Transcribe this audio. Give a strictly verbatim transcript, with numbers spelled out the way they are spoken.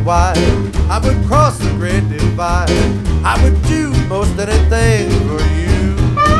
wide. I would cross the great divide. I would do most anything